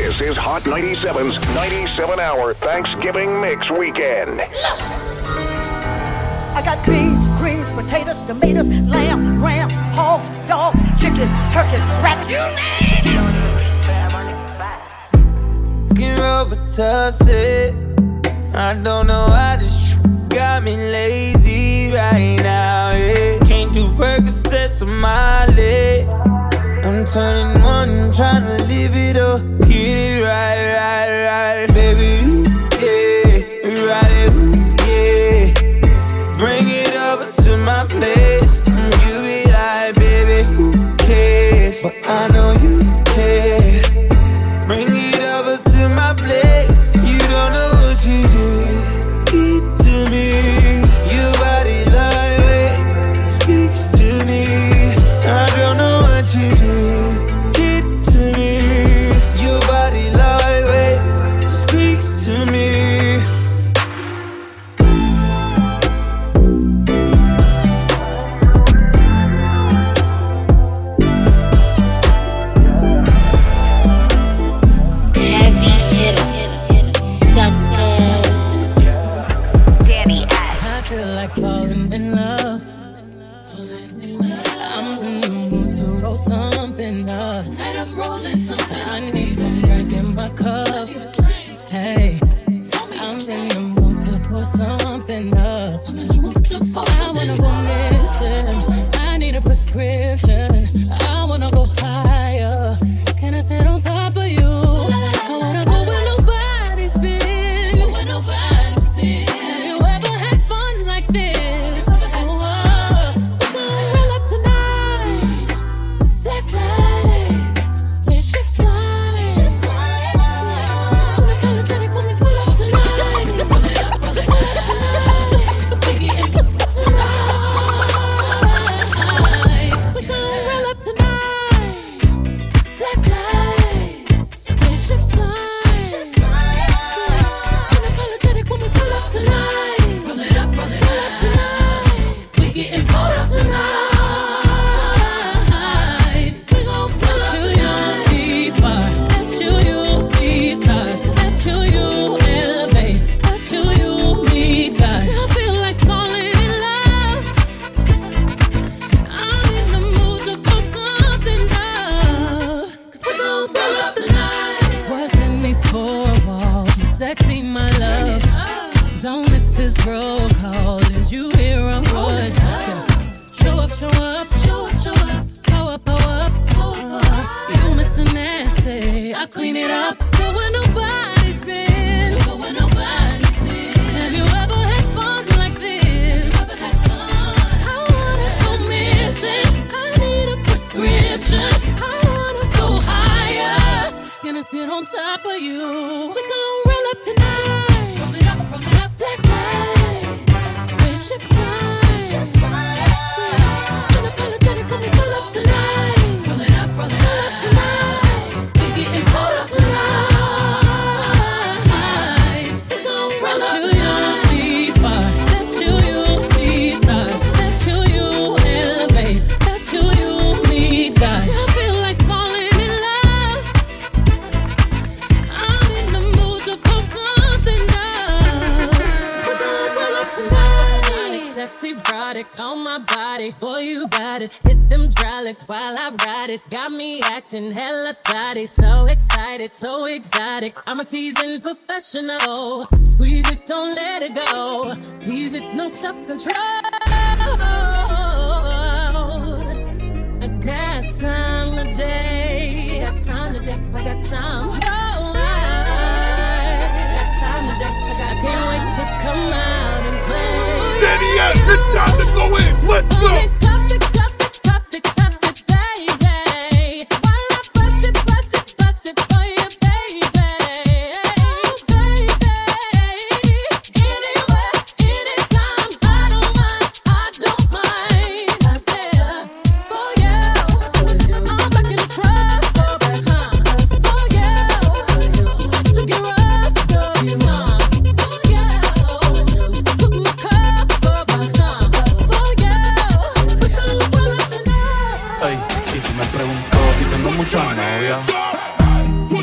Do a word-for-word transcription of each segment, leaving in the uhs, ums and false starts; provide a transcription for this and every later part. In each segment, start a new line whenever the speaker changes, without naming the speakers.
This is Hot ninety-seven's ninety-seven hour Thanksgiving Mix Weekend.
I got beans, greens, potatoes, tomatoes, lamb, rams, hogs, dogs, chicken, turkeys, rabbit. You name it.
Can rub a tussie. I don't know why this shit got me lazy right now. Yeah. Can't do Percocets on my leg. I'm turning one, trying to live it up. Get it right, right, right, baby. Yeah, right it, yeah. Bring it over to my place. You be like, baby, who cares? But I know you care. Bring it over to my place. You don't know what you did. Keep to me. Your body lightweight speaks to me. I don't know what you did. Keep to me. Your body lightweight speaks to me.
Falling in love. I'm in the mood to roll something up. Tonight I'm rolling something. I need some drink in my cup. Hey, I'm in the mood to pour something up. I'm in the mood to pour I wanna go missing. I need a prescription. I wanna go higher. Can I sit on top of you? I wanna go where nobody's been. Where nobody's been. Have you ever had fun like this? Oh, we're gonna roll up tonight. Black lights, spaceships fly. Unapologetic when we pull up tonight. Roll it up, roll it up tonight. We getting up tonight. We're gonna roll up tonight. Black lights, spaceships fly. Unapologetic when we pull up tonight. Roll it up, roll it up tonight. We getting pulled up tonight. We gon' pull up tonight. See fire, let you, you see stars. Let you, you elevate. Let you, you meet God. I feel like falling in love. I'm in the mood to pull something up. Cause we gon' pull up tonight. What's in these four walls? You sexy, my love. Don't miss this roll call. Did you hear a word? Show up, show up, show up, show up. Power, power, power. You Mister Nasty. I clean it up. Go where nobody's been. Go where nobody's been. Have you ever had fun like this? I wanna go missing. I need a prescription. I wanna go higher. Gonna sit on top of you. We gon' roll up tonight. Roll it up, roll it up. Black lights, spaceships fly. Unapologetic when we pull up tonight. Roll it up, roll it up tonight. We getting pulled up tonight. We gon' roll up tonight. See fire, let you, you see stars. Let you, you elevate. Let you, you meet God. I feel like falling in love. I'm in the mood to pull something up. So we gon' roll up tonight. Sonic, sexy, erotic on my body. Boy, you got it. Hit them hydraulics while I ride it. Got me acting hella thotty. So excited, so exotic. I'm a seasoned professional. Squeeze it, don't let it go. Tease it, no self-control. I got time today. Got time today. I got time. Oh, I got time today. I got can't wait to come out and play.
Daddy, yes, it's time to go in. Let's go.
Pop it, pop it, pop it, pop it, baby. While I bust it, bust it, bust it for you, baby. Oh, baby. Anywhere, anytime, I don't mind, I don't mind. I'm there for you. I'm back in the truck, for you. To get rough, for you. For you. Put my cup up, for you.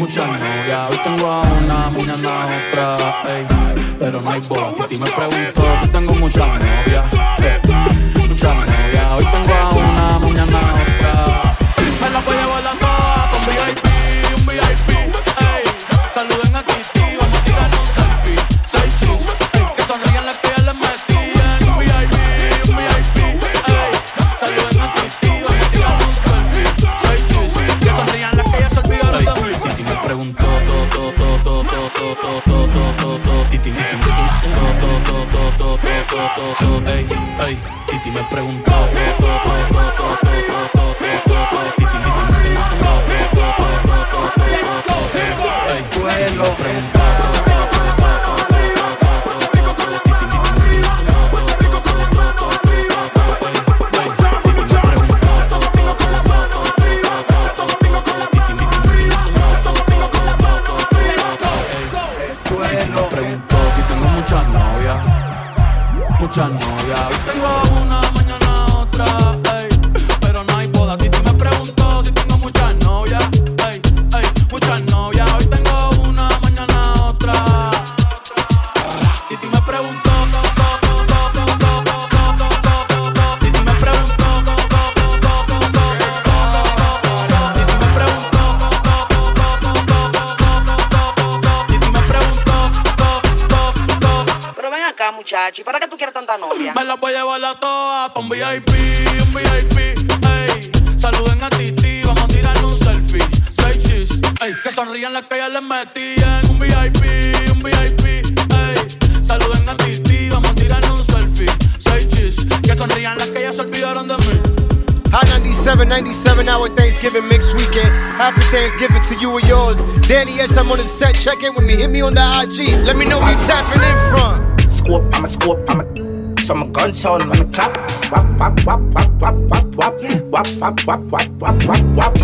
muchas novias. Hoy tengo a una, mañana a otra, ey. Pero no hay boda. Titi me preguntó si tengo muchas novias, ey. Muchas novias. Hoy tengo a una, mañana a otra. Me la voy a llevar la toa con V I P, un V I P, ey. Saluden a Titi, vamos a tirar un selfie. Seis chis, ey. Que sonrían las que ya les metían. Un V I P, un V I P, ey. Saluden a Titi, vamos a tirar un selfie. Seis chis, que sonrían las que ya se olvidaron de mí. Titi me preguntó, to, to, to, to, to, to, to, to, to, to. Titi me preguntó, to, to, to, to, to, to, to, ey, ey. Titi me preguntó, to, to, to, to, to, to, to, to. Titi me preguntó, to, to, to, to, to, to, ey. Titi me preguntó. Muchas novias, hoy tengo una, mañana otra, ey. Pero no hay boda. Titi me preguntó si tengo muchas novias, ey, ey. Muchas novias, hoy tengo una, mañana otra. Titi me preguntó, Titi me preguntó, Titi me preguntó, Titi me preguntó.
Pero ven acá, muchacho, ¿para qué tú quieres tanta novia?
Me la voy a llevar a todas pa' un V I P, un V I P, ey. Saluden a Titi, vamos a tirar un selfie. Seis chis, ey. Que sonrían las que ya les metían. Un V I P, un V I P, ey. Saluden a Titi, vamos a tirar un selfie. Seis chis, que sonrían las que ya se olvidaron de mí.
Hot ninety-seven, ninety-seven hour Thanksgiving mix weekend. Happy Thanksgiving to you and yours. Danny, yes, I'm on the set. Check in with me. Hit me on the I G. Let me know where you tapping in from.
Scope, I'm a scope, I'm a so my gun sound, I'm a clap. Wap, wap, wap, wap, wap, wap, wap. Wap, wap, wap, wap, wap, wap,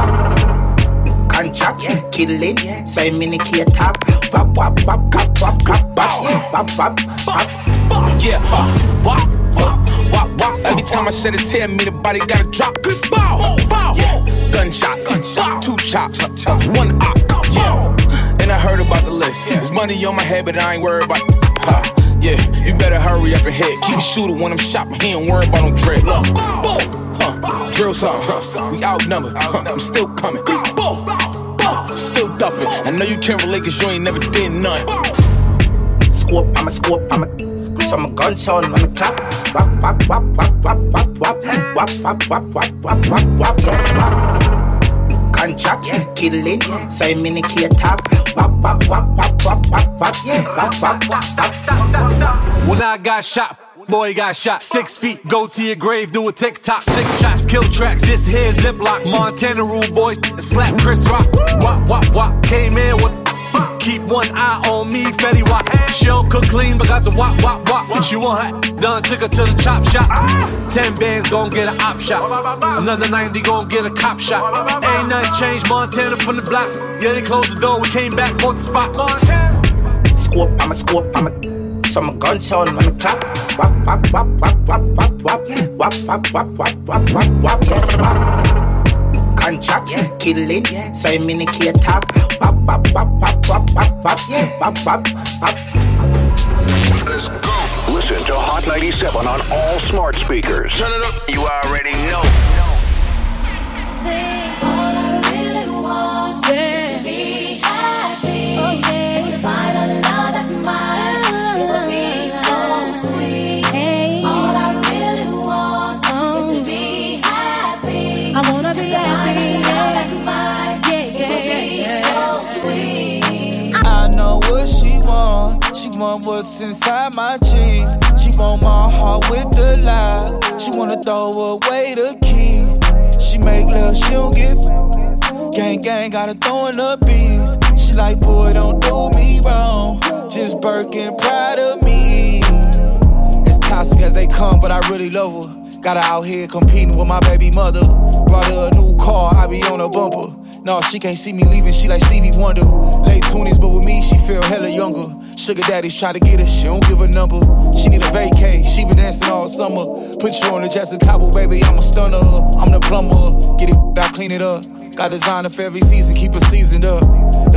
wap. Contract, killing, so I'm in a key attack. Wap, wap, wap, wap, wap, wap, wap. Wap, wap, wap.
Yeah, uh, wap, wap, wap, wap. Every time I shed a tear, me the body gotta drop. Bow, bow, yeah. Gunshot, gunshot, two chops, one op, yeah. And I heard about the list. There's money on my head, but I ain't worried about. Ha. Yeah, you better hurry up and hit. Keep shooting when I'm shopping. He ain't worried about no dread. Look, huh, drill some, huh, we outnumbered. Huh, I'm still coming. Still dumping. I know you can't relate cause you ain't never did none.
Scope, I'm a scope, I'm a so my gun sound, I'm a clap. Wap, wap, wap, wap, wap, wap, wap. Wap, wap, wap, wap, wap, wap, wap. Contract, killing, so I'm in a key attack. Wap, wap, wap, wap, wap, wap, wap. Wap, wap, wap, wap.
When I got shot, boy got shot. Six feet, go to your grave, do a TikTok. Six shots, kill tracks, this here Ziploc. Montana rule boy, slap Chris Rock. Wop, wop, wop, came in with. Keep one eye on me, Fetty Wap. She don't cook clean, but got the wop, wop, wop. She want her done, took her to the chop shop. Ten bands gon' get an op shot. Another ninety gon' get a cop shot. Ain't nothing changed, Montana from the block. Yeah, they closed the door, we came back, bought the spot.
Scope, I'm a scope, I'm a so my gun sound, I'm a clap. Wap, wap, wap, wap, wap, wap, wap. Wap, wap, wap, wap, wap, wap, wap. Contract, killing, so I'm in a key attack. Wap, wap, wap, wap, wap, wap, wap. Wap, wap, wap.
Let's go. Listen to Hot ninety-seven on all smart speakers.
Turn it up. You already know.
Say all I really want is to be happy. Oh, yeah. To find a love that's mine. It would be so sweet. Hey. All I really want oh. is to be happy. I wanna be to happy. Find a love that's mine. Yeah, yeah, it would be yeah. so sweet.
I know what she want. She want what's inside my jeans. She want my heart with the lie. She wanna throw away the key. She make love, she don't get. Gang, gang, gotta throw in the beats. She like, boy, don't do me wrong. Just Birkin, proud of me. It's toxic as they come, but I really love her. Got her out here competing with my baby mother. Brought her a new car, I be on her bumper. No, she can't see me leaving, she like Stevie Wonder. Late twenties, but with me, she feel hella younger. Sugar daddies try to get her, she don't give a number. She need a vacay, she been dancing all summer. Put you on the Jessica Cabo, baby, I'm a stunner. I'm the plumber, get it, I clean it up. Got designer for every season, keep it seasoned up.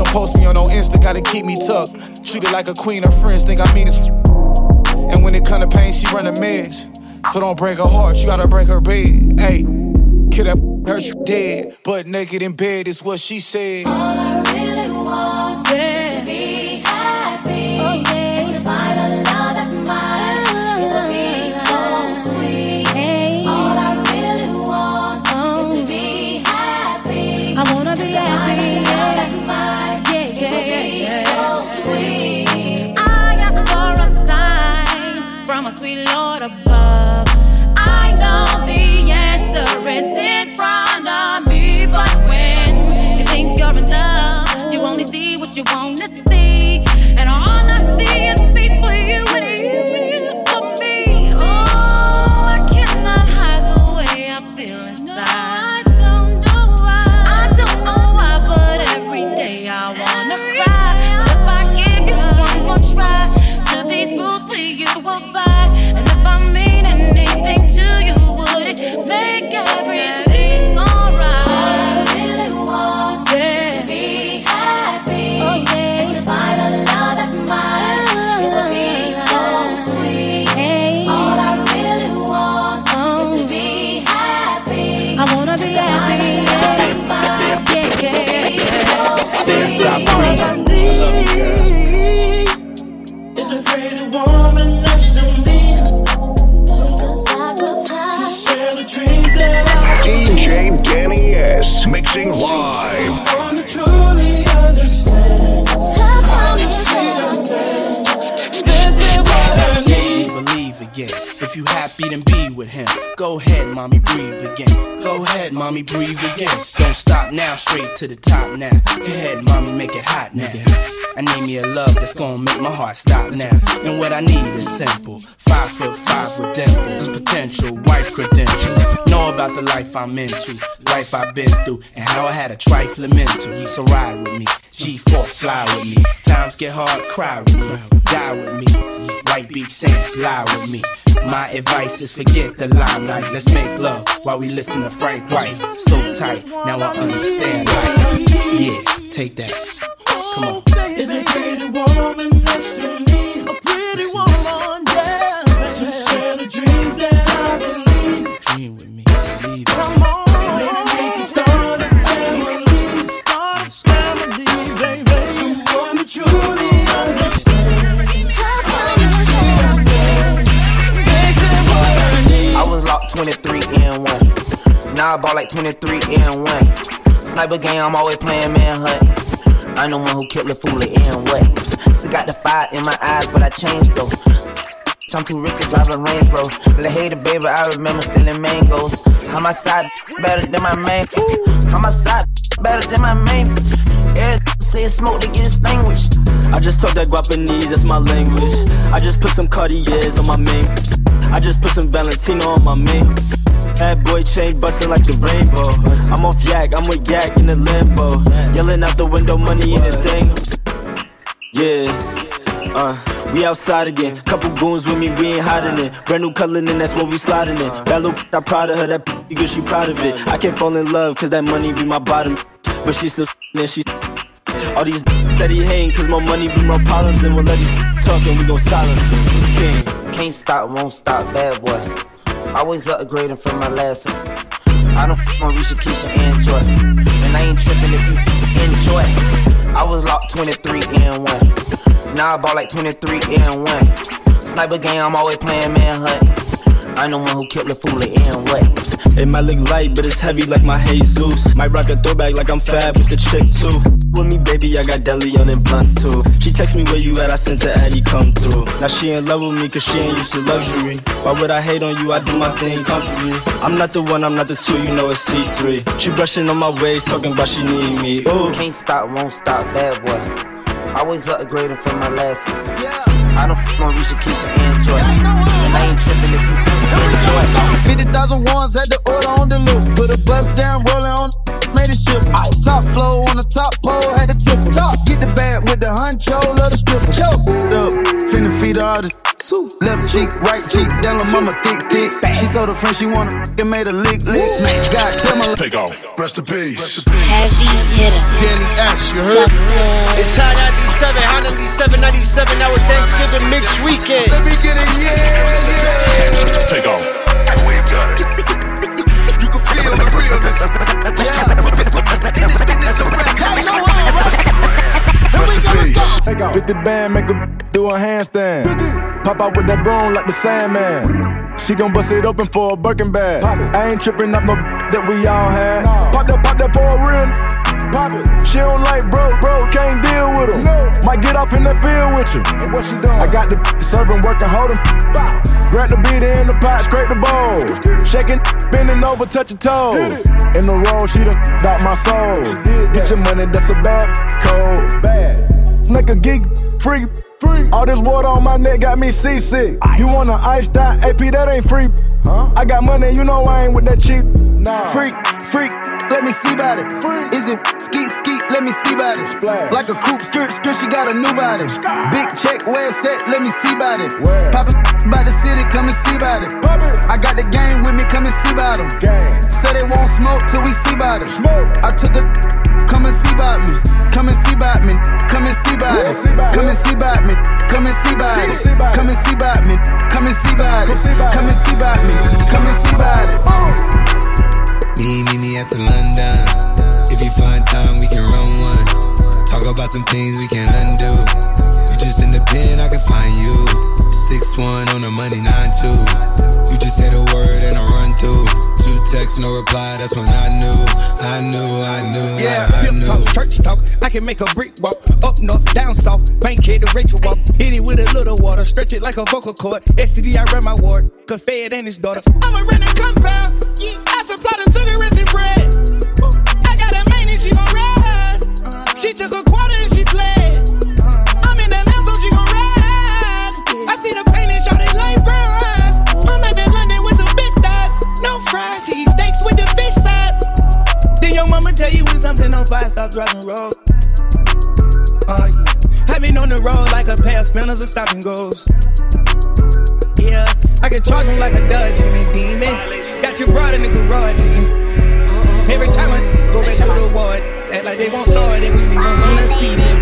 post me on no Insta, gotta keep me tucked. Treat her like a queen, her friends think I mean it. And when it come to pain, she run the meds. So don't break her heart, you gotta break her bed. Hey, kill that her she dead. Butt naked in bed is what she said.
All I really want yeah. is to be happy. Oh, yeah. To find a love that's mine. It will be so sweet. Hey. All I really want oh. is to be happy. I wanna be to happy. Find a love that's mine. Yeah, yeah, it will be yeah. so sweet. I ask for a sign from a sweet Lord above. I know the answer is in front of me, but when you think you're in love, you only see what you want to see, and all I see is me for you and you for me. Oh, I cannot hide the way I feel inside. No, I don't know why. I don't know why, but every day I wanna cry. But if I give you one more try, to these rules, please you abide. And if I mean anything to you, would it make everything alright? All I really want yeah. is to be happy. Oh, yeah. And to find a love that's mine. It will be so sweet. Hey. All I really want oh. is to be happy. I wanna be happy. Yeah, yeah, yeah, yeah.
This all I need is a pretty woman next to me.
D J Danny S. mixing live.
Someone to truly understand. This is what I need.
Believe again. If you happy, then be with him. Go ahead, mommy, breathe again. Go ahead, mommy, breathe again. Don't stop now, straight to the top now. Go ahead, mommy, make it hot now. I need me a love that's gonna make my heart stop now. And what I need is simple. Five foot five with dimples, potential wife credentials. Know about the life I'm into, life I've been through, and how I had a trifling mental. So ride with me, G four, fly with me. Times get hard, cry with me, die with me. White Beach Saints, lie with me. My advice is forget the limelight. Let's make love while we listen to Frank White. So tight, now I understand life. Yeah, take that. Come on.
Is a pretty woman next to me? A pretty woman, yeah. To share the dreams that I believe.
Dream with me, believe.
Come on, maybe we can start a family. Start a family, baby. Someone to truly understand.
I was locked twenty-three in one. Now I bought like twenty-three in one. Sniper game, I'm always playing manhunt. I'm the one who killed the fool in what? Still got the fire in my eyes, but I changed though. I'm too rich to drive a Range Rover. Little hater, baby, I remember stealing mangoes. How my side better than my main? How my side better than my main? Every say it's smoke, they get extinguished.
I just talk that Guapanese, that's my language. I just put some Cartiers on my main. I just put some Valentino on my main. Bad boy chain bustin' like the rainbow. I'm off yak, I'm with yak in the Lambo. Yelling out the window, money in the thing. Yeah, uh, we outside again. Couple goons with me, we ain't hiding it. Brand new color, and that's what we sliding in. That little I'm proud of her, that p*** good, she proud of it. I can't fall in love, cause that money be my bottom. But she still and she all these said he hating, cause my money be more problems. And we'll let these talk and we gon' silence them. King.
Can't stop, won't stop, bad boy. Always upgrading from my last one. I don't f*** on Risha, Keisha, and Joy. And I ain't tripping if you enjoy. I was locked twenty-three in one. Now I bought like twenty-three in one. Sniper game, I'm always playing manhunt. I'm the one who killed the fool in what?
It might look light, but it's heavy like my Jesus. Might rock a throwback like I'm fab with the chick too. With me, baby, I got deli on and blunts too. She text me where you at, I sent her Addy come through. Now she in love with me cause she ain't used to luxury. Why would I hate on you? I do my thing comfortably. I'm not the one, I'm not the two, you know it's C three. She brushing on my waist, talking about she need me. Ooh.
Can't stop, won't stop, bad boy. Always upgrading from my last one. I don't f*** on Risha, Keisha, and Joy. And I ain't tripping if you enjoy.
fifty thousand ones had the order on the loop. Put a bus down, rolling on, made it ship. Top flow on the top pole, had the tip. Top, get the bag with the honcho, love the stripper. Choke up, finna feed all the soup. Left cheek, right cheek, down the mama thick, thick. She told her friend she wanna it made a lick list. Man, goddamn, I
take off. Rest in peace.
Heavy hitter.
Danny S, you heard? It's Hot ninety-seven, Hot ninety-seven, ninety-seven. Now with Thanksgiving mixed weekend.
Let me get it, yeah, yeah.
Take off. We've got it. You can feel the realness. Yeah. In this business of rap, you know all right. Rest in peace.
Take off. fifty band, make her do a handstand. Pop out with that broom like the Sandman. She gon' bust it open for a Birkin bag. I ain't tripping up no that we all had. Pop that, pop that for a real. Pop it. She don't like broke, broke, can't deal with her. No. Might get off in the field with you. And what she doing? I got the serving, working, holding. Grab the beat in the pot, scrape the bowl. Shaking, bending over, touching toes. In the roll, she done got my soul. Get your money, that's a bad code. Bad. Make a geek free. Free. All this water on my neck got me seasick. Ice. You want an iced out A P, that ain't free. Huh? I got money, you know I ain't with that cheap. Nah.
Freak, freak, let me see about it. Freak. Is it skeet, skeet, let me see about it. Splash. Like a coupe, skirt, skirt, she got a new body. Sky. Big check, where it's at, let me see about it. Where? Pop it by the city, come and see about it. Pop it. I got the gang with me, come and see about them. Gang. Say they won't smoke till we see about it. Smoke. I took a, come and see about me. Come and see about me, come and see about it. Come and see about me, come and see about it. Come and see about me, come and see about it. Come and see about me, come and see about it.
Me, me, me at the London. If you find time, we can run one. Talk about some things we can undo. You just in the pen, I can find you. six one on the money, nine two. You just say the word and I run through. Two texts, no reply, that's when I knew. I knew, I knew,
yeah,
I, I knew.
Talk, church talk, I can make a brick walk. Up north, down south, bank head to Rachel walk. Hit it with a little water, stretch it like a vocal cord. S T D, I run my ward, cause Fed and his daughter. I'm a renting compound, I supply the sugar and bread. I got a main and she gon' ride. She took a quarter and she fled. I'm in that lamb, so she gon' ride. I see the pain and shot it like bronze. I'm at that London with some big thighs. No fries, she eat steaks with the fish sides. Then your mama tell you when something on fire, stop driving road. Uh, yeah. I've been on the road like a pair of spinners and stop and goes. Yeah, I can charge them like a Dodge and a demon. Got your broad in the garage. Yeah. Every time I go back to the ward, act like they won't start it, we be gon' wanna see them.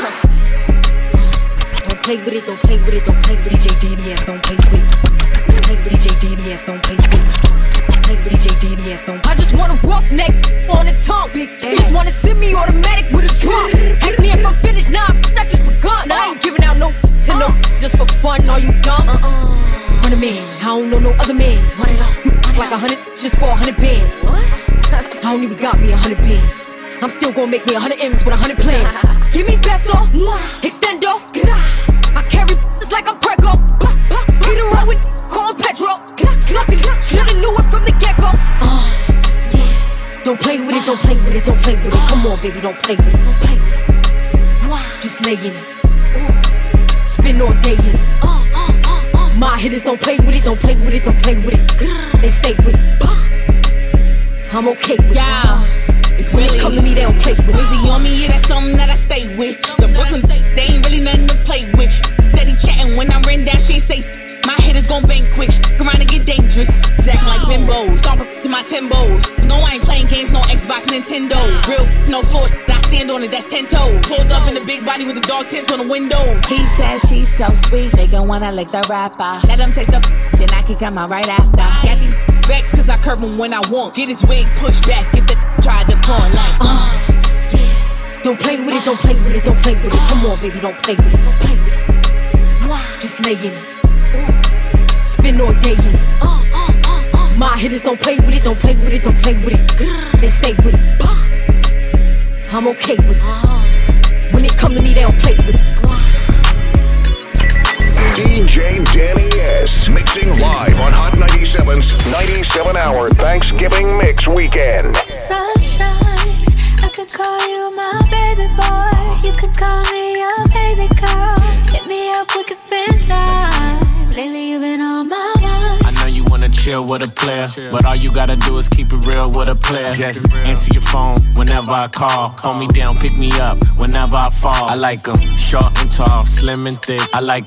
Don't play with it, don't play with it, don't play with it, J D D S, don't play with it. Don't play with it, J D D S, don't play with it. Play with it, J D D S, don't. I just want a roughneck on the tongue. Just wanna send me automatic with a drum. Ask me if I'm finished, nah, I just begun. I ain't giving out no to no, just for fun. Are you dumb? Uh-uh. Run a man, I don't know no other man. Run it up, you like a hundred just for a hundred bands. What? I don't even got me a hundred bands. I'm still gonna make me a hundred M's with a hundred plans. Give me peso, extendo. I carry just like I'm Prego. Peter Rowan with call Pedro. Suckin', shoulda knew it from the get-go. Uh, yeah. Don't play with it, don't play with it, don't play with it. Come on, baby, don't play with it, don't play with it. Just lay in it. Spin all day in it. My hitters don't play with it, don't play with it, don't play with it. They stay with it. I'm okay with
yeah.
it. When they come to me, they don't play with it.
Wizzy on me, yeah, that's something that I stay with. The Brooklyn, they ain't really nothing to play with. Steady chatting when I ran down, she ain't say. My hitters gon' bang quick, around and get dangerous. Acting like bimbos, stomp to my timbos. No, I ain't playing games, no Xbox, Nintendo. Real, no floor, I stand on it, that's ten toes. Pulled up in the big body with the dog tints on the window.
He says she's so sweet, they gon' wanna lick the rapper. Let him taste the f- then I can come out right after.
Got these vex cause I curve him when I want. Get his wig pushed back if the try to fall like
uh, yeah. Don't play with it, don't play with it, don't play with it. Come on, baby, don't play with it, don't play with it. Just lay in it. Spin all day in it. Uh, uh, uh, uh. My hitters don't play with it, don't play with it, don't play with it. They stay with it. I'm okay with it. When they come to me, they don't play with it.
D J Danny S. Mixing live on Hot ninety-seven's ninety-seven hour Thanksgiving Mix Weekend.
Sunshine, I could call you my baby boy. You could call me your baby girl. Hit me up, we could spend time. Lately you've been on my mind.
I know you wanna chill with a player, but all you gotta do is keep it real with a player. Just answer your phone whenever I call. Hold me down, pick me up whenever I fall. I like 'em short and tall, slim and thick. I like 'em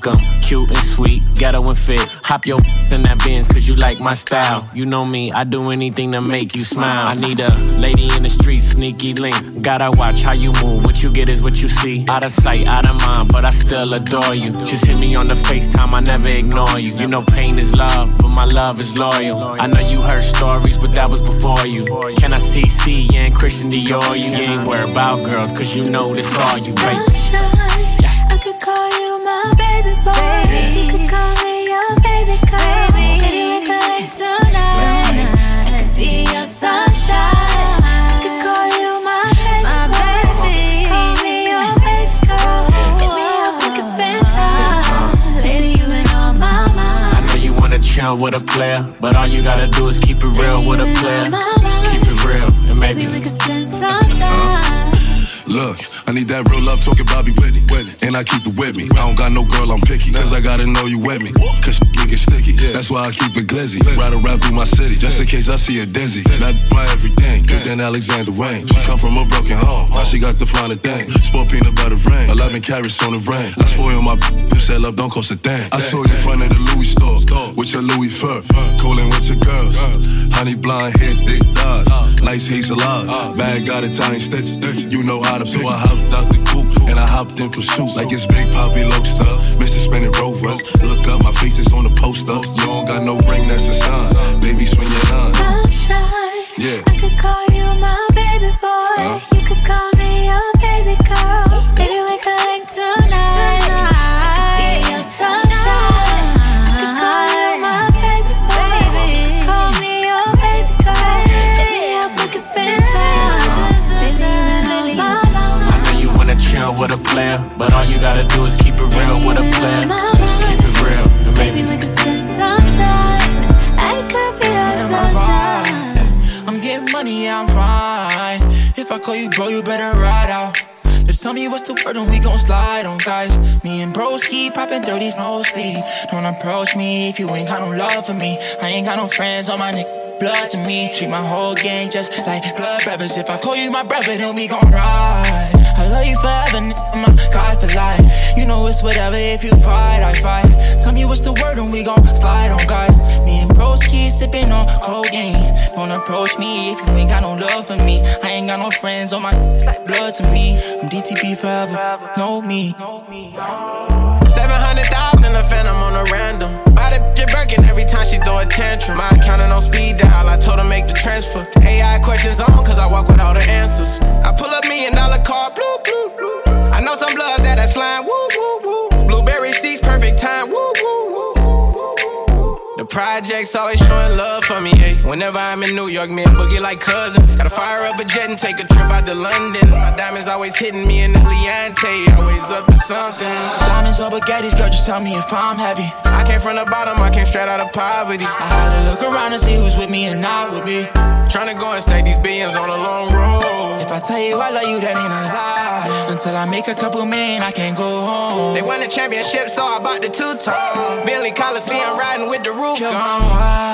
cute and sweet, ghetto and fit. Hop your in that Benz cause you like my style. You know me, I do anything to make you smile. I need a lady in the street, sneaky link. Gotta watch how you move, what you get is what you see. Out of sight, out of mind, but I still adore you. Just hit me on the FaceTime, I never ignore you. You know pain is love, but my love is loyal. I know you heard stories, but that was before you. Can I C C you and Christian Dior you? You ain't worried about girls, cause you know this all you, baby.
I could call you my baby boy. Baby. You could call me your baby girl. Baby, baby we could link tonight. I could be your sunshine. I could call you my baby, my baby. Call me your baby girl. Hit me up, we could spend time. Lady, you been on my mind.
I know you wanna chill with a player, but all you gotta do is keep it real with a player. Keep it real, and maybe,
maybe we could spend some time.
Look, I need that real love talking Bobby Whitney. And I keep it with me. I don't got no girl, I'm picky. Cause I gotta know you with me. Cause shit get sticky. That's why I keep it glizzy. Ride around through my city. Just in case I see a dizzy. Not my everything. Good than Alexander Wayne. She come from a broken home. Now she got the finer thing. Sport peanut butter rain. eleven carats on the rain. I spoil my b- You said love don't cost a thing. I saw you in front of the Louis store. With your Louis fur. Coolin' with your girls. Honey blonde hair, thick thighs. Nice hazel eyes. Bag got Italian stitches. You know how to pick. So I hopped out the coupe and I hopped in pursuit. Like it's Big Poppy Loaster. Mister Spinning Rovers. Look up, my face is on the poster. You don't got no ring, that's a sign. Baby, swing your line.
Sunshine.
Yeah.
I could call you my baby boy. Uh. You could call me your baby girl. Baby, we could link tonight. tonight. I could be your sunshine. I could call you my baby boy. Baby, you could call me your baby girl. Hit me up, we could spend time.
Chill with a player, but all you gotta do is keep it real with a player. Keep it real, and
maybe we could spend some time. I could be your sunshine.
I'm getting money, yeah, I'm fine. If I call you bro, you better ride out. Just tell me what's the word and we gon' slide on, guys. Me and bros keep poppin' thirties mostly. Don't approach me if you ain't got no love for me. I ain't got no friends on my nigga. Blood to me, treat my whole gang just like blood brothers. If I call you my brother, then we gon' ride. I love you forever, n- my God for life. You know it's whatever, if you fight, I fight. Tell me what's the word and we gon' slide on, guys. Me and bros keep sippin' on codeine. Don't approach me if you ain't got no love for me. I ain't got no friends on my blood to me. I'm D T P forever, know me.
Seven hundred thousand, a phantom on a random. Buy the bitch Birkin every time she throw a tantrum. My account on speed dial, I told her make the transfer. A I questions on, cause I walk with all the answers. I pull up million dollar car, blue, blue, blue. I know some bloods that are slime, woo, woo, woo. Blueberry seats, perfect time, woo, woo, woo. The projects always showing love for me, ayy. Whenever I'm in New York, me and Boogie like cousins. Gotta fire up a jet and take a trip out to London. My diamonds always hitting me in the Leante, always up to something.
Diamonds or baguettes, girl, just tell me if I'm heavy.
I came from the bottom, I came straight out of poverty.
I had to look around and see who's with me and not with me.
Tryna go and stack these billions on a long road.
If I tell you I love you, that ain't a lie. Until I make a couple million, I can't go home.
They won the championship, so I bought the two-tone. Bentley Coliseum riding with the roof gone.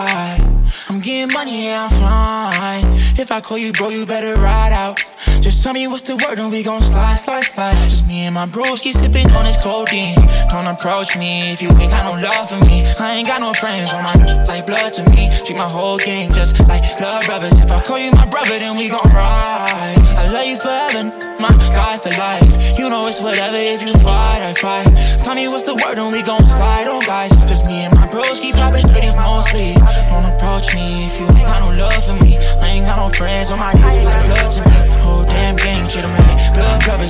I'm getting money, yeah, I'm fine. If I call you bro, you better ride out. Just tell me what's the word and we gon' slide, slide, slide. Just me and my bros keep sipping on this codeine. Don't approach me if you ain't got no love for me. I ain't got no friends on my like blood to me. Treat my whole gang just like blood brothers. If I call you my brother, then we gon' ride. I love you forever, my guy for life. You know it's whatever, if you fight, I fight. Tell me what's the word and we gon' slide on, guys. Just me and my bros keep popping thirties mostly. Don't approach me if you ain't got no love for me. I ain't got no friends on my like blood to me. Whole damn gang treat them like blood brothers.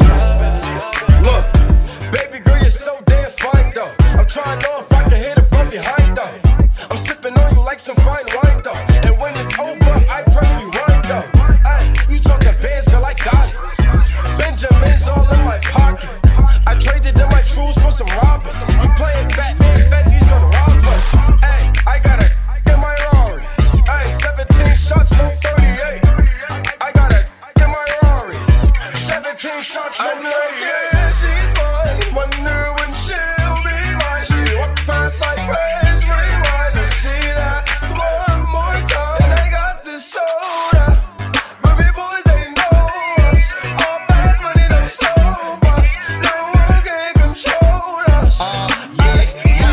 Look, baby girl, you're so damn fine though. I'm trying to know if I can hit it from behind though. I'm sipping on you like some fine wine though. And when it's over, I press rewind though. Ay, you talking bands, girl, I got it. Benjamin's all in my pocket. I traded in my trues for some Robins. You playing Batman, Fetty's gonna rob us. Ay, I got a in my Rari. Ay, seventeen shots, no thirty-eight. I got a in my Rari. seventeen shots, no thirty-eight. Yeah, she's mine. Wonder when she'll be mine. She walk past like praise, rewind to see that one more time. And I got this soda. Ruby boys, they know us. All fast money, they stole us. No one can control us. Uh, yeah,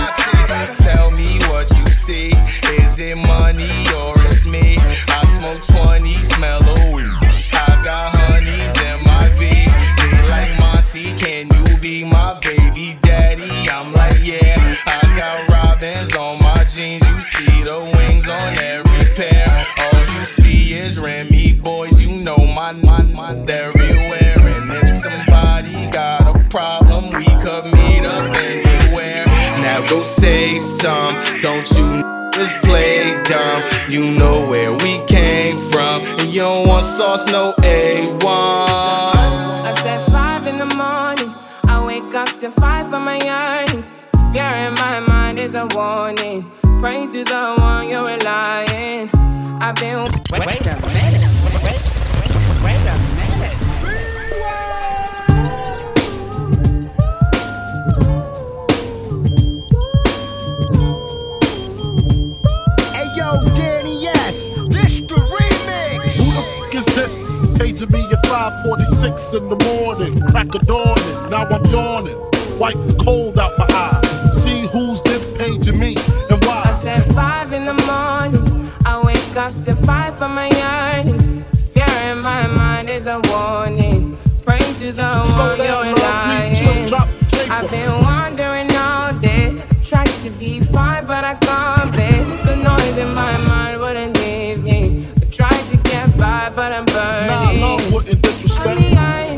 so say some. Don't you just play dumb? You know where we came from, and you don't want sauce, no A one.
I said five in the morning, I wake up to five for my earnings. Fear in my mind is a warning. Pray to the one you're relying. I've been. Wait, wait a minute. Wait, wait, wait a minute.
Hey yo, Danny S, this the remix.
Who the fuck is this? Paging me at five forty-six in the morning. Crack of dawning, now I'm yawning. Wipe the cold out my eye. See who's this paging me and why.
I said five in the morning, I wake up to five for my earnings. Fear in my mind is a warning. Pray to the one you're relying. I've been wandering all day. Tried to be fine, but I can't be. The noise in my mind wouldn't leave me. I tried to get by, but I'm burning.
Nah, love wouldn't disrespect me.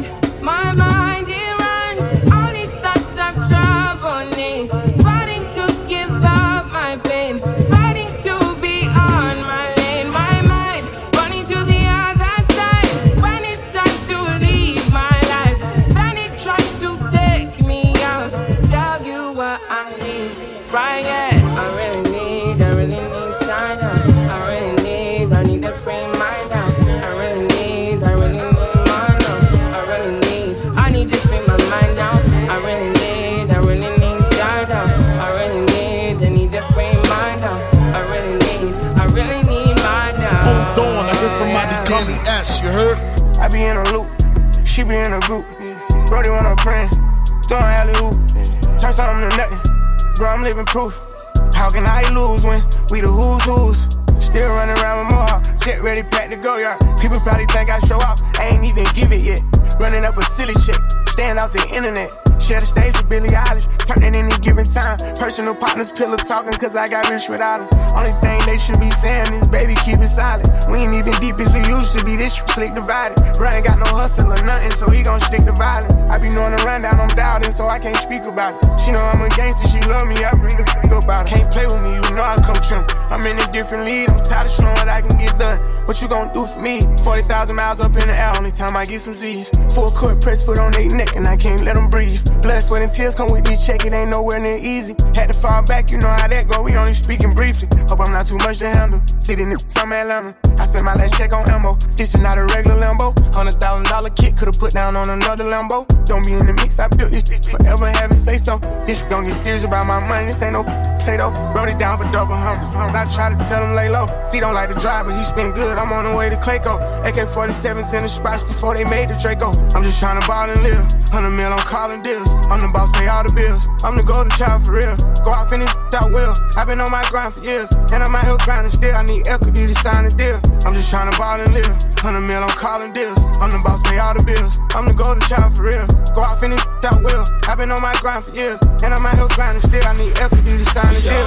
My mind, it runs. All these thoughts are troubling. Fighting to give up my pain. Fighting to be on my lane. My mind running to the other side. When it's time to leave my life, then it tries to take me out. Tell you what I need. Right, yeah. I really need, I really need time now. I really need, I need to free my mind. I really need, I really need my now. I really need, I need to free my mind down. I really need, I really need time now. I really need, I need to free my down. I really need, I really need my down.
Hold on, I hear somebody calling S, you heard?
I be in a loop, she be in a group. Brody want a friend, throwing alley hoop. Turn something to nothing. Bro, I'm living proof. How can I lose when we the who's who's? Still running around with more. Jet ready, packed to go, y'all. People probably think I show off. I ain't even give it yet. Running up a silly chick, staying out the internet. Share the stage with Billie Eilish, turn it any given time. Personal partners, pillow talking, cause I got rich without them. Only thing they should be saying is, baby, keep it silent. We ain't even deep as we used to be, this slick divided. Bro ain't got no hustle or nothing, so he gon' stick to violence. I be knowing the rundown, I'm doubting, so I can't speak about it. She know I'm a gangster, she love me, I bring the f*** about it. Can't play with me, you know I come trim. I'm in a different league, I'm tired of showing what I can get done. What you gon' do for me? forty thousand miles up in the air, only time I get some Z's. Full court, press foot on their neck, and I can't let them breathe. Blood, sweat, and tears come with this check, it ain't nowhere near easy. Had to fall back, you know how that go, we only speaking briefly. Hope I'm not too much to handle. Sitting in from Atlanta, I spent my last check on ammo. This is not a regular Lambo. Hundred thousand dollar kit, could've put down on another Lambo. Don't be in the mix, I built this shit forever, have it say so. This don't get serious about my money, this ain't no Play-Doh. Wrote it down for double hundred. I try to tell him lay low. See, don't like to drive, but he spin good. I'm on the way to Clayco. A K forty-sevens in the spots before they made the Draco. I'm just trying to ball and live. Hundred mil, I'm calling deals. I'm the boss, pay all the bills. I'm the golden child for real. Go off in this out will. I've been on my grind for years, and I'm out here grinding still. I need equity to sign a deal. I'm just trying to ball and live. Hundred mil, I'm calling deals. I'm the boss, pay all the bills. I'm the golden child for real. Go off in this out will. I've been on my grind for years, and I'm out here grinding still. I need equity to sign a deal.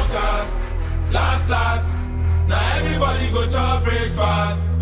Last, last. Now everybody go to breakfast.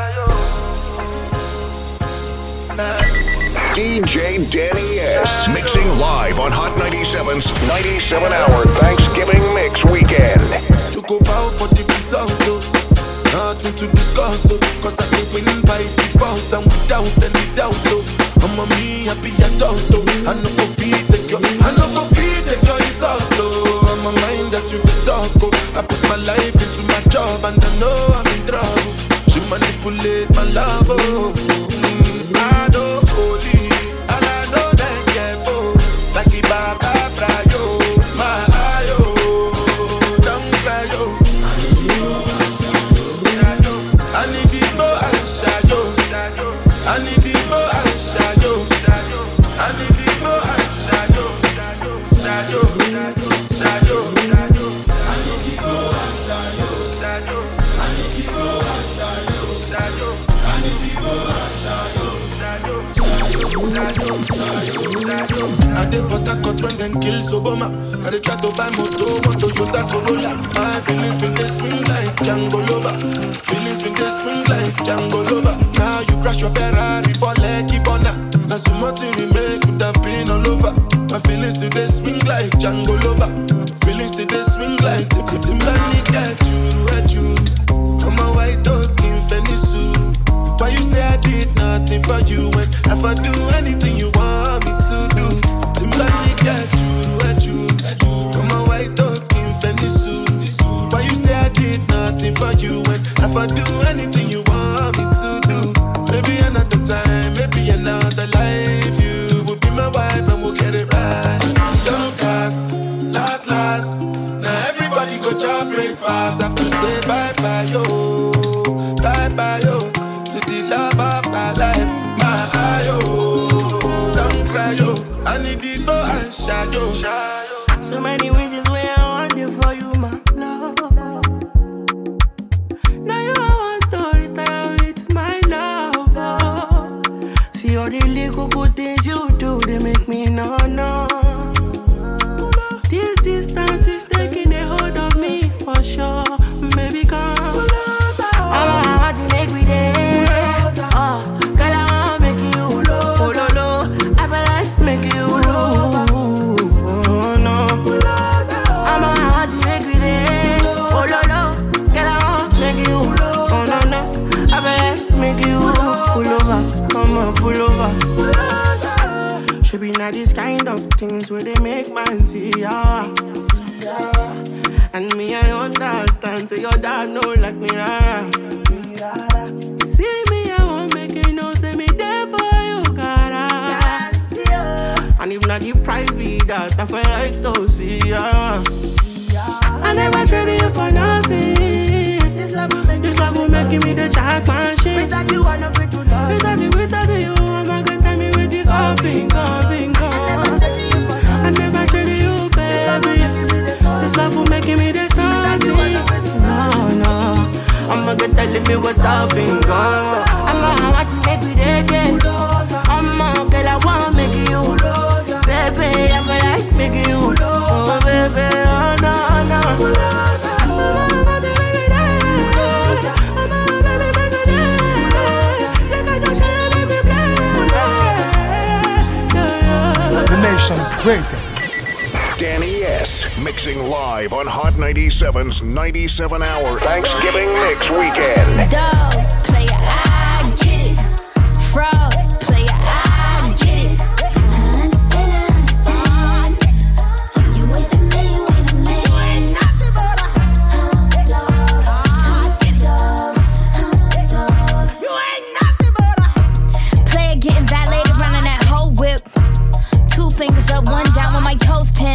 D J Danny S. Mixing live on Hot ninety-seven's ninety-seven hour Thanksgiving Mix Weekend.
You go bow for the result, nothing to discuss, cause I can win by default and without any doubt. I'm a me happy adult, I no go feed the girl, I no go feed the girl is out. I'm a mind that's you the dog. I put my life into my job and I know I'm in trouble. She manipulate my love, oh. Mm, I know holy and I know that get both. Like a baba fry, yo, my eye, yo, don't cry, yo. I need the boy and shadow. I need the boy and shadow. I need the boy and shadow. Shadow, shadow, shadow. I need the boy and shadow. Shadow. I need the boy and shadow. Shadow. I need the boy and shadow. I did but I got when them kill Obama. I did try to buy moto, one Toyota Corolla. My feelings been they swing like Django Lover. Feelings been they swing like Django Lover. Now you crash your Ferrari for Lucky Bona. Now so much we make could have been all over. My feelings today swing like Django Lover. Feelings today swing like Tim Tim Timbani. Get you, at you. I'm a white dog in Fenisu. Why you say I did nothing for you when if I do anything you want me to do? Timbani, get you, at you. I'm a white dog in Fenisu. Why you say I did nothing for you when if I do anything you want me to do? Maybe another time, maybe another life. You will be my wife and we'll get it right. Don't cast, last, last. Now everybody go job breakfast. Have to say bye bye yo, bye bye yo to the love of my life, my eye yo. Don't cry yo, I need the boy and shy yo.
So many reasons why I want you for you, my love. Now you want to retire with my love. Oh. See all the little good things you do, they make me no no. This distance is taking a hold of me for sure. Baby, come. I want to make me there. Oh, girl, I want to make you. Oh, no, no. I feel like make you. Oh, no. I want to make me there. Oh, no, no. Girl, I want to make you. Oh, no, no. I feel like make you. Pull over. Come on, pull over. Should be not these kind of things where they make man see ya. See ya. And me, I understand. Say your dad know like me, rara. See me, I won't make you know. Say me there for you, cara. And if not the price be that, I feel like to see ya. I never traded you for nothing. This love will make, this love will make me the jackpot shit. Without you, I'm not free to love. Without you, without you, I'm not gonna tell me with this all bingo, bingo. I never traded you, baby. This love will make me the starting. No, no. I'ma get telling me what's up, bingo. I'ma want to make me the day. I'ma girl, I wanna make you. Baby, I feel like making you. Oh, baby, oh, no, no.
The nation's greatest.
Danny S. mixing live on Hot ninety-seven's ninety-seven hour Thanksgiving Mix Weekend.
Dog, player, I get it. Fraud, player, I get it. I understand, I understand. You ain't the man, you ain't the man. You ain't nothing but a hot dog, hot dog, hot dog. You ain't nothing but a player getting violated, running that whole whip. Two fingers up, one down with my toes ten.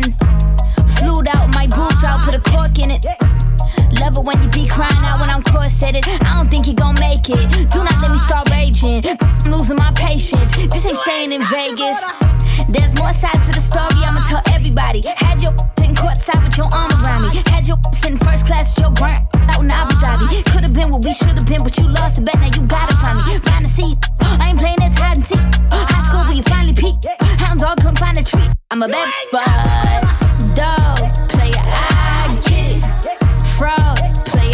Flued out my boobs, I'll put a cork in it. Love it when you be crying out when I'm corseted. I don't think he gon' make it. Do not let me start raging. I'm losing my patience. This ain't staying in Vegas. There's more sides to the story, I'ma tell everybody. Had your sitting courtside with your arm around me. Had your sitting first class with your burnt out in Abu Dhabi. Could've been what we should've been, but you lost a bet, now you gotta find me. Find a seat, I ain't playing this hide and seek. High school, but you finally peaked. Hound dog couldn't find a treat. I'm a bad boy. Dog, player, I get it. Fraud, player,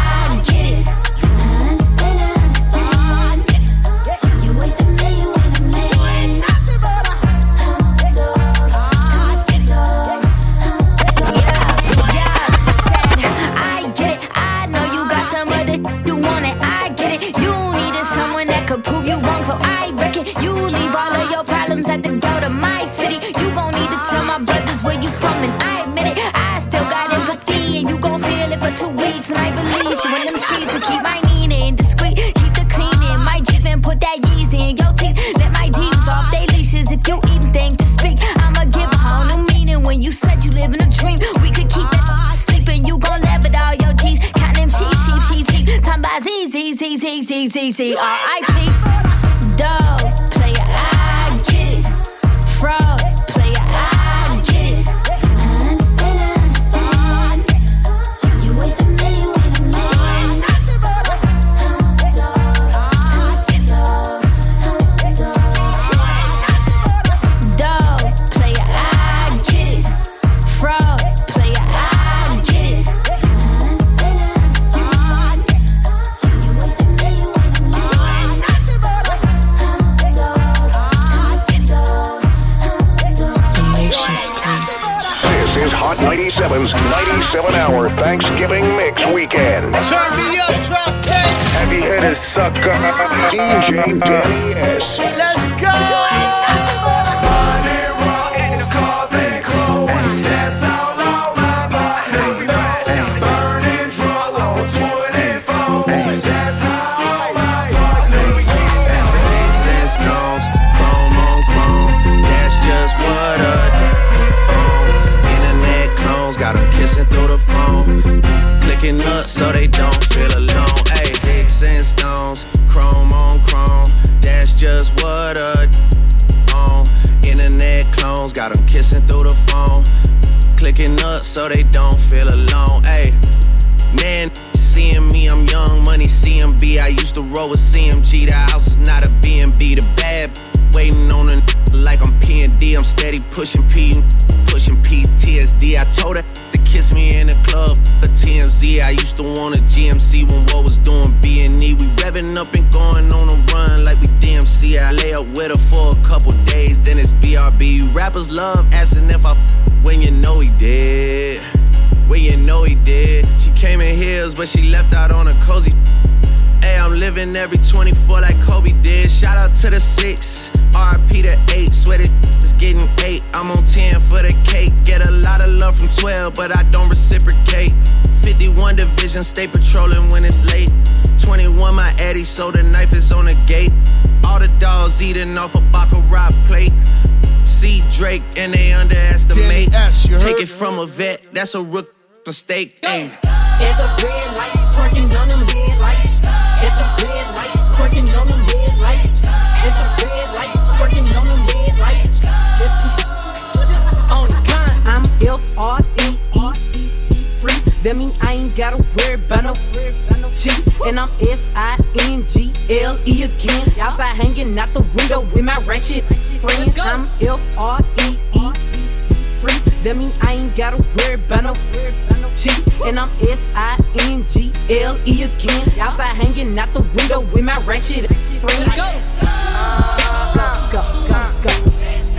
I get it. I understand, I understand. You ain't the man, you ain't the man. You ain't nothing but a hot dog, hot dog, hot dog. Yeah, yeah, said I get it. I know you got some other you want it. I get it. You needed someone that could prove you wrong, so I reckon you leave all of your problems at the door to my city. You gon' need to tell my brothers where you from, and I admit it. I still got empathy, and you gon' feel it for two weeks when I release you in them streets. To keep my meaning discreet, keep the cleaning. My Jeep and put that Yeezy in your teeth. Let my D's off they leashes if you even think to speak. I'ma give a whole new meaning when you said you live in a dream. We could keep that sleeping. You gon' laugh at all your G's. Count them sheep, sheep, sheep, sheep. Time by Z, Z, Z, Z, Z, Z, Z, R I P. Dog, player, I get it. Fraud, player, I get it. I understand, I understand. You ain't the man, you ain't the man. You ain't nothing but a hot dog, hot dog, hot dog. Dog, player, I get it. Fraud, player, I get it. I understand, I understand. You ain't the man, you ain't the man. You ain't nothing
ninety-seven's ninety-seven hour Thanksgiving Mix Weekend.
Turn me up, trust me.
Heavy hitter sucker. D J Danny S.
Let's go. Money raw in his cars and clothes. That's all on my body. Burning drug on twenty-four. That's how I like
Sticks and stones, chrome on chrome. That's just what a own. Internet clones got them kissing through the phone. Clicking up so they don't feel alone. Ayy, sticks and stones, chrome on chrome. That's just what a own. Internet clones got them kissing through the phone. Clicking up so they don't feel alone. Ayy, man, seeing me, I'm young money C M B. I used to roll with C M G. The house is not a B and B. The bad waiting on a like I'm P and D. I'm steady pushing P, pushing P T S D. I told her to kiss me in the club, a T M Z. I used to want a G M C when what was doing B and E. We revving up and going on a run like we D M C. I lay up with her for a couple days, then it's B R B. Rappers love asking if I when you know he did. When you know he did. She came in heels, but she left out on a cozy. Hey, I'm living every twenty-four like Kobe did. Shout out to the six, R I P to eight. Swear it is getting eight. I'm on ten for the cake. Get a lot of love from twelve, but I don't reciprocate. fifty-one division, stay patrolling when it's late. twenty-one my Eddie, so the knife is on the gate. All the dogs eating off a Baccarat plate. See Drake and they underestimate. S, take it from a vet, that's a rookie mistake. Ay.
At the red light, twerking on them headlights. At the red light, twerking on them headlights. At the red light, twerking on them headlights. On the gun, I'm F R E E free. That mean I ain't gotta worry about no cheat. And I'm S I N G L E again. Outside hanging out the window with my ratchet friends. I'm F R E E free. That mean I ain't gotta worry about no cheat. And I'm S I N G L E again. Outside hanging out the window with my ratchet friends. Go, go, go, go, go.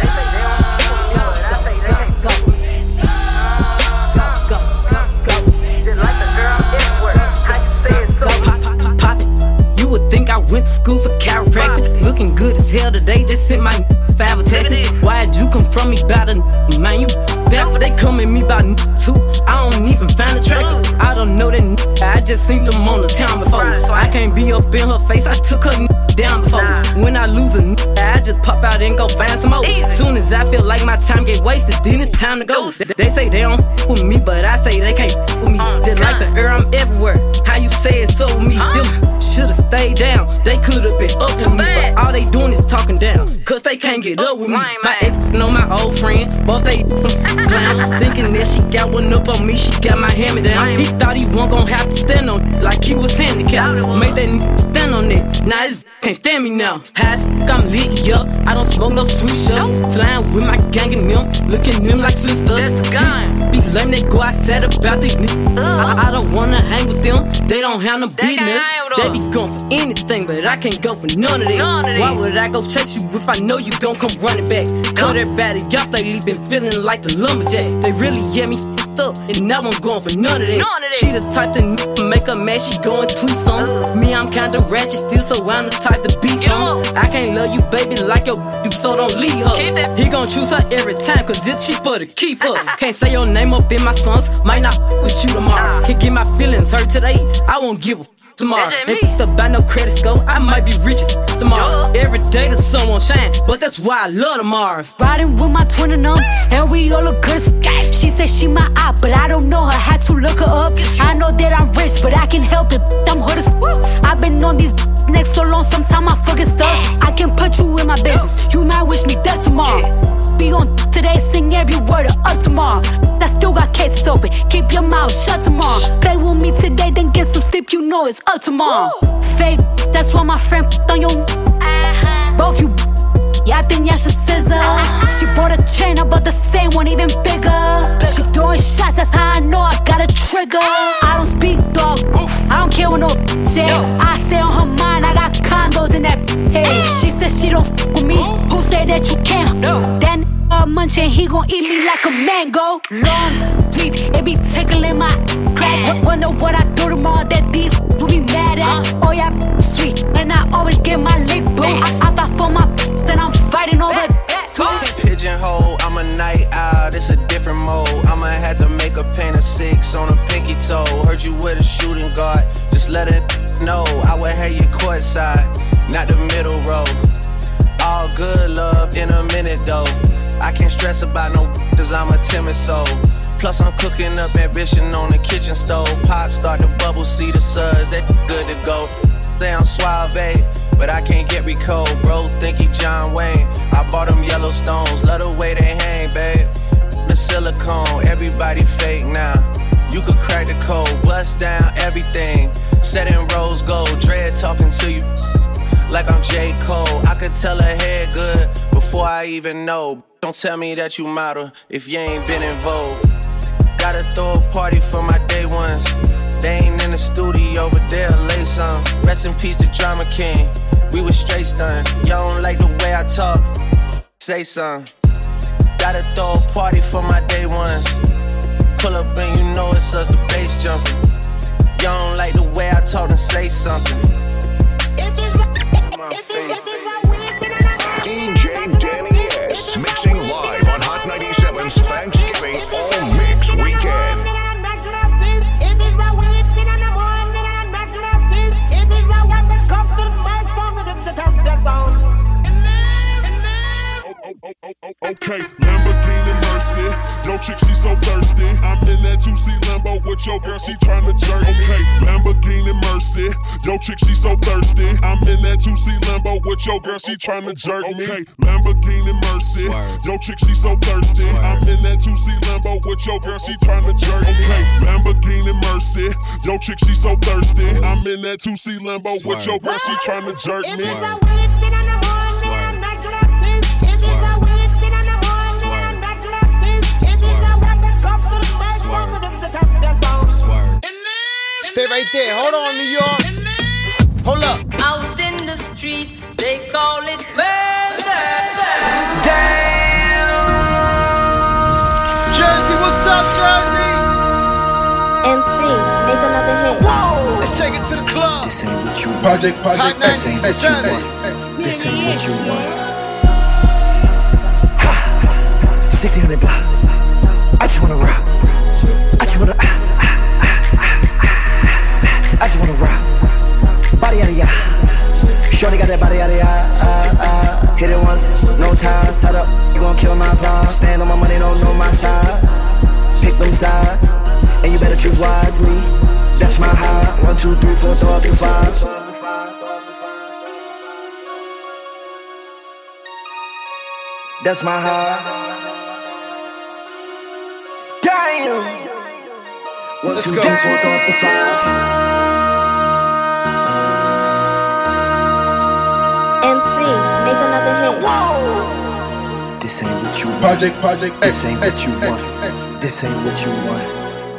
I went to school for chiropractic. Looking good as hell today, just sent my five a text. Why'd you come from me about a man? You back, they come at me about too. I don't even find attractive. I don't know that I just seen them on the town before. I can't be up in her face, I took her down before. When I lose a I just pop out and go find some more. Soon as I feel like my time get wasted, then it's time to go. They say they don't f with me, but I say they can't f with me. Just like the air, I'm everywhere. How you say it so with me? Them should've stayed down. They could've been up to me, but all they doing is talking down. Cause they can't get up with me. My ex know my old friend, both they some clowns. Thinking that she got one up on me, she got my hand down. He thought he wasn't gon' have to stand on like he was handicapped. Made that stand on it, now his can't stand me now. High as f***, I'm lit, yup. I don't smoke no sweet shots. Slime with my gang and them, looking at them like sisters. That's the gun. Be lame, they go outside about these niggas. I, I don't wanna hang with them, they don't have no business. They be going for anything, but I can't go for none of that. Why would I go chase you if I know you gon' come running back? Cut everybody off lately, been feeling like the lumberjack. They really get me f***ed up, and now I'm going for none of that. She the type to n- make her mad, she go and tweet on. Me, I'm kinda ratchet still, so I'm the type to be some. I can't love you, baby, like your do, so don't leave her. He gon' choose her every time, cause it's cheaper to keep her. Can't say your name up in my songs, might not f with you tomorrow. Can't get my feelings hurt today, I won't give a f tomorrow. Ain't f***ed up by no credit score, I might be rich as f tomorrow. Every day the sun won't shine, but that's why I love tomorrow.
Riding with my twin and them, and we all look good as f***. She said she my eye, but I don't know her, had to look her up. I know that I'm rich, but I can help it, I'm hood as f***. I've been on these next so long, sometimes I fucking stuck. I can put you in my business, you might wish me dead tomorrow. Be on today, sing every word of up tomorrow. I still got cases open, keep your mouth shut tomorrow. Play with me today, then get some sleep, you know it's up tomorrow. Fake, that's why my friend f***ed on your uh-huh. Both you, yeah, I think y'all should scissor. uh-huh. She bought a chain, I bought the same one, even bigger. She throwing shots, that's how I know I got a trigger. I don't speak dog, I don't care what no say. I say on her mind, I got condos in that head. She said she don't f*** with me, who say that you can't? Then uh, munch attention, he gon' eat me like a mango. Long leaf, it be tickling my crack. Wonder what I do tomorrow that these will be mad at. Oh yeah, sweet, and I always get my lick boo. I, I fight for my then I'm fighting over two.
Pigeonhole, I'm a night owl, it's a different mode. I'ma have to make a paint of six on a pinky toe. Heard you with a shooting guard, just let it know. I would have you courtside, not the middle row. All good love in a minute though. I can't stress about no cause I'm a timid soul. Plus I'm cooking up ambition on the kitchen stove. Pot start to bubble, see the suds, that good to go. Say I'm suave, but I can't get recalled. Bro, think he John Wayne. I bought them Yellowstones, love the way they hang, babe. The silicone, everybody fake now. You could crack the code, bust down everything. Set in rose gold, dread talking to you like I'm J. Cole. I could tell her head good before I even know. Don't tell me that you model if you ain't been in vogue. Gotta throw a party for my day ones. They ain't in the studio, but they'll lay some. Rest in peace to Drama King. We was straight stunned. Y'all don't like the way I talk. Say something. Gotta throw a party for my day ones. Pull up and you know it's us, the bass jumping. Y'all don't like the way I talk, then say something.
D J Danny S. Mixing live on Hot ninety-seven's Thanksgiving All Mix Weekend.
Okay, Lamborghini Mercy. Yo, chick, she so thirsty. I'm in that two C Lambo with your girl, she tryna jerk me. Okay, Lamborghini Mercy. Yo, chick, she so thirsty. I'm in that two C Lambo with your girl, she tryna jerk me. Okay, Lamborghini Mercy. Yo, chick, she so thirsty. I'm in that two C Lambo with your girl, she tryna jerk me. Okay, Lamborghini Mercy. Yo, chick, she so thirsty. I'm in that two C Lambo with your girl, she tryna jerk me.
Stay right there. Hold on, New York. Hold up.
Out in the streets, they call it murder.
Damn. Jersey, what's up, Jersey?
M C, make another hit.
Whoa, let's take it to the club.
This ain't what you want.
Project, project,
this ain't what you want. This ain't what you want. Ha! sixteen hundred block. I just wanna rock. I just wanna. Ah. I just wanna rock, body out of ya. Shorty got that body out of ya. Uh, uh, hit it once, no time. Set up, you gon' kill my vibe. Stand on my money, don't know my size. Pick them sides, and you better choose wisely. That's my high. One, two, three, four, throw up to five. That's my high. Damn. One,
Let's
two,
go.
three, four, throw up to five.
M C, make another hit.
Whoa! This ain't what you want.
Project, project,
This ain't what you want. This ain't what you want.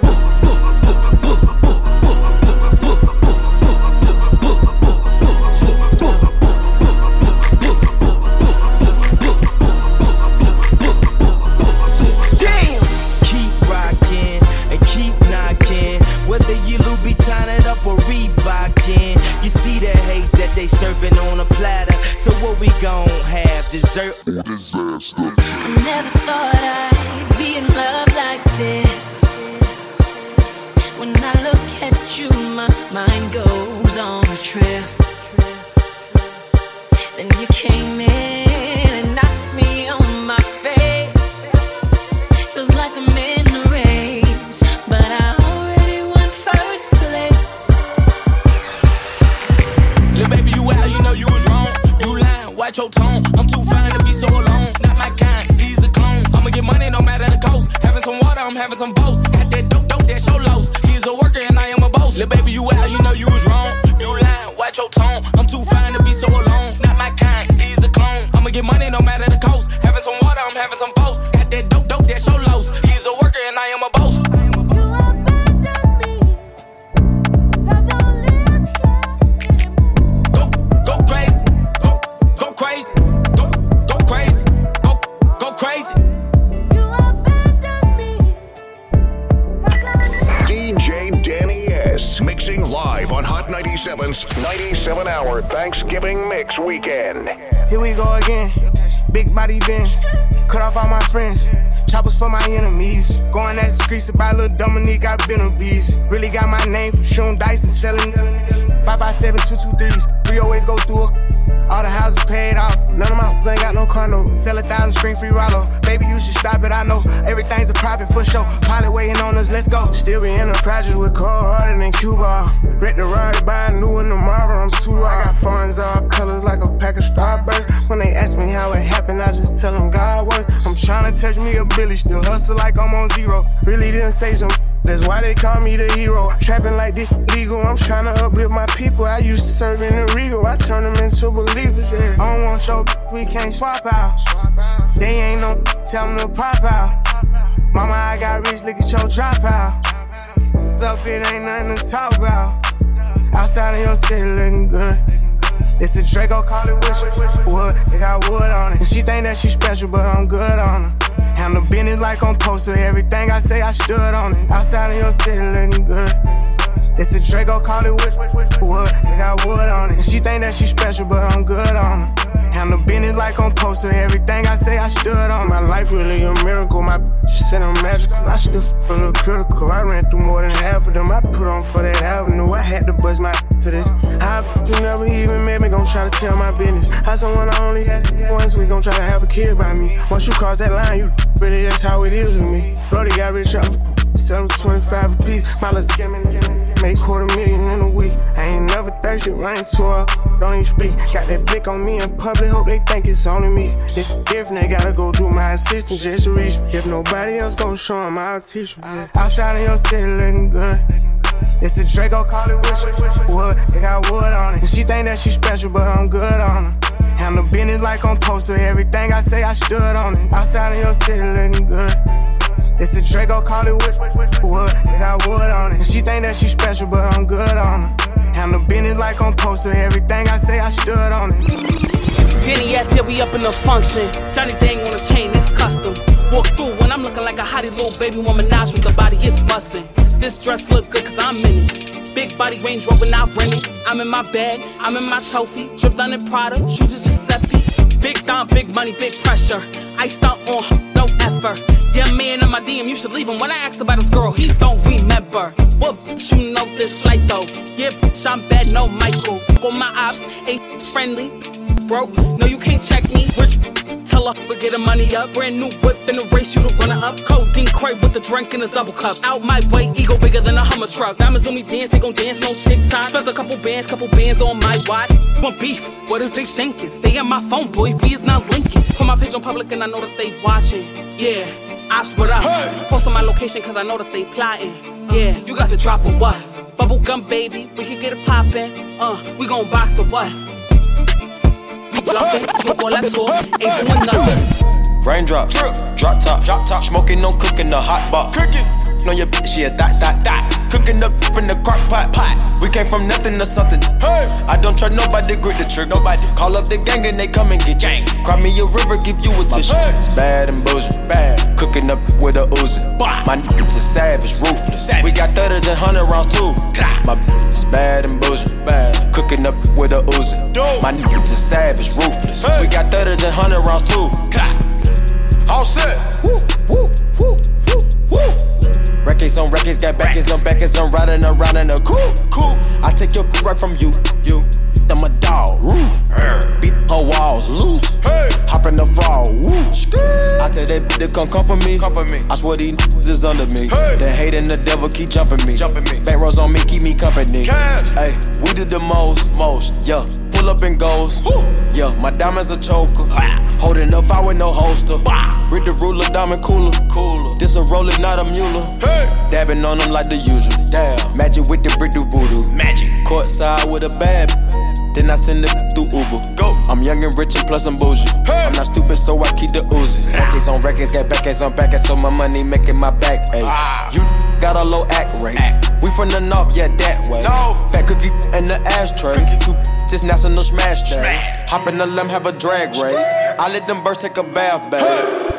Serving on a platter, so what we gon' have? Dessert
or disaster?
I never thought I'd be in love like this. When I look at you, my mind goes on a trip. Then you came in and knocked me on my face. Feels like I'm in a race, but I already won first place.
Lil' baby, you out, you know you was wrong. You lying, watch your tone. I'm too fine to be so alone. Not my kind, he's a clone. I'ma get money no matter the cost. Having some water, I'm having some boats. Got that dope, dope, that's your loss. He's a worker and I am a boss. Lil' baby, you out, you know you was wrong. You lying, watch your tone. I'm too fine to be so alone. Not my kind, he's a clone. I'ma get money no matter the cost. Having some water, I'm having some boats. Got that dope, dope, that's your loss. He's a worker and I am a boss.
ninety-seven's ninety-seven hour Thanksgiving Mix Weekend.
Here we go again. Big body bench. Cut off all my friends. Choppers for my enemies. Going at the streets about Lil Dominique, I've been a beast. Really got my name from shooting dice and selling five by seven, two two threes. We always go through a all the houses paid off. None of my hoes ain't got no car, no. Sell a thousand, string free Rollo. Baby, you should stop it, I know. Everything's a profit for sure. Pilot waiting on us, let's go. Still be in the project with cold harder than Cuba. Wreck the ride, buy a new one tomorrow, I'm too raw. I got funds all colors like a pack of Starburst. When they ask me how it happened, I just tell them God works. I'm trying to touch me a Billy, still hustle like I'm on zero. Really didn't say some. That's why they call me the hero. Trapping like this legal, I'm trying to uplift my people. I used to serve in the Regal, I turn them into believers, yeah. I don't want your we can't swap out. They ain't no tell them to pop out. Mama, I got rich, look at your drop out. Up, it ain't nothing to talk about. Outside of your city looking good. It's a Draco, call it wish wood. They got wood on it. And she think that she special, but I'm good on her. Handle business like on poster. Everything I say, I stood on it. Outside of your city looking good. It's a Draco, call it wish wood. They got wood on it. And she think that she special, but I'm good on her. Handle business like on poster. Everything I say, I stood on. My life really a miracle. My bitch said I'm magical. I still feel a little critical. I ran through more than half of them. I put on for that avenue. I had to bust my for this. How you never even met me, gon' try to tell my business. How someone I only ask once, we gon' try to have a kid by me. Once you cross that line, you really, that's how it is with me. Brody got rich off sell them twenty-five a piece. My little scamming, make quarter million in a week. I ain't never thirsty, running to her, don't even speak. Got that blick on me in public, hope they think it's only me. If different, they gotta go do my assistant just to reach me. If nobody else gon' show them, I'll teach them. Outside of your city looking good. It's a Draco, call it wish wood. They got wood on it. And she think that she special, but I'm good on her. Handle business like on poster. Everything I say, I stood on it. Outside of your city looking good. It's a Draco, call it wish wood. They got wood on it. And she think that she special, but I'm good on her. Handle business like on poster. Everything I say, I stood on it.
Danny S, yeah, we up in the function. Johnny Dang on the chain, it's custom. Walk through when I'm looking like a hottie little baby woman. Menage with the body, it's bustin'. This dress look good cause I'm in it. Big body Range Rover, not renting. I'm in my bag, I'm in my trophy. Dripped on in Prada, shoes is Giuseppe. Big thumb, big money, big pressure. Iced out on her, no effort. Yeah, man in my D M, you should leave him. When I ask about his girl, he don't remember. What bitch, you know this flight though? Yeah, bitch, I'm bad, no Michael. On my ops, ain't friendly. Broke, no, you can't check me. Rich, tell her we're getting money up. Brand new whip in the race, you the runner up. Codeine crate with the drink in his double cup. Out my way, ego bigger than a Hummer truck. Diamonds on me dance, they gon' dance no TikTok. Spent a couple bands, couple bands on my watch. Want beef, what is they thinking? Stay on my phone, boy, we is not linking. Put my page on public and I know that they watching. Yeah, ops, what up? Hey. Post on my location cause I know that they plotting. Yeah, you got the drop or what? Bubble gum, baby, we can get it poppin'. Uh, we gon' box or what?
Raindrop, drop top, drop top, smoking, no cooking, the hot pot. Cooking, on your bitch, yeah, that, that, that. Cooking up in the crock pot, pot. We came from nothing to something. Hey, I don't trust nobody, grip the trick. Nobody call up the gang and they come and get gang. Cry me a river, give you a tissue. Hey. It's bad and bullshit, bad. Cooking up with a Uzi. My niggas is savage, ruthless. Savage. We got thudders and hundred rounds too. My is bad and bullshit, bad. Cooking up with a Uzi. My niggas is savage, ruthless. Hey. We got thudders and hundred rounds too. All set. Woo, woo, woo, woo, woo. Records on records, got backers on backers, I'm riding around in a coupe. Cool. I take your right from you, you. I'm a dog, roof. Beat her walls loose. Hey. Hop in the fall, woo. I tell that bitch to come come for me. Come for me. I swear these niggas is under me. Hey. The hate and the devil keep jumping me. Jumping me. Back rows on me, keep me company. Hey, we did the most, most, yeah. Pull up and goes, woo. Yeah. My diamonds a choker. Ah. Holding up, I with no holster. Bah. Read the ruler, diamond cooler, cooler. This a roller, not a mule. Hey. Dabbing on them like the usual. Damn. Magic with the brick do voodoo. Magic. Courtside with a bad. Then I send it through Uber. Go. I'm young and rich and plus I'm bougie. Hey. I'm not stupid, so I keep the Uzi. Records on records, got backers on backers, so my money making my back ache. Ah. You got a low act rate. Act. We from the north, yeah, that way. No. Fat cookie in the ashtray. Two just national smash day. Hop in the limb, have a drag race. I let them birds take a bath, babe. Hey.